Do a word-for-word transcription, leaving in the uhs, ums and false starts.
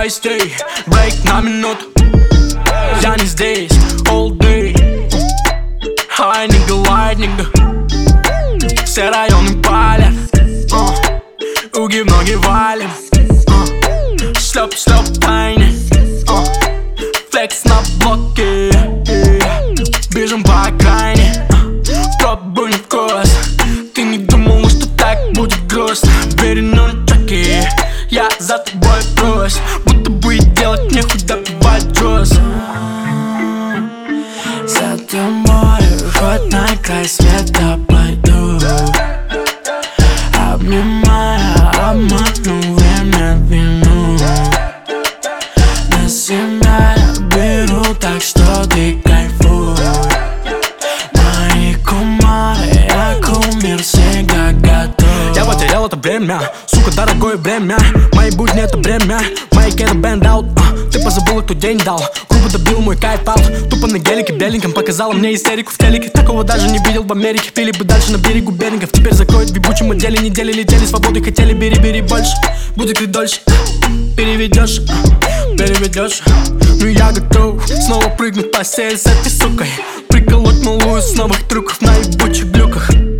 стей, брейк на минуту. Я не здесь, all day. Хай, нигга, лайт, нигга. Все районы палят, uh. Уги в ноги валим, uh. Шлеп, шлеп, тайны, uh. Флекс на блоке, yeah. Бежим по окраине, uh. Пробуй вкус. Ты не думала, что так будет грустно. Бери нунчаки, я за тобой брошь. Будто бы и делать нехуй, допивать джуз. За тобой хоть на край света пойду, обнимая, обману время вину. На себя я беру, так что ты кайфуй. Мои кумары, я кумир, всегда готов. Я потерял это время, сука, дорогое время. Мои будни это бремя, мои get band out, uh. Ты позабыла, кто день дал, грубо добил мой кайф аут. Тупо на гелике, беленьком показала мне истерику в телеке. Такого даже не видел в Америке. Пили бы дальше на берегу берингов. Теперь закроют в ебучем отделе. Недели летели, свободы хотели, бери, бери больше. Будет ли дольше, переведешь, переведешь. Ну я готов снова прыгнуть в постель с этой сукой, приколоть малую с новых трюков на ебучих глюках.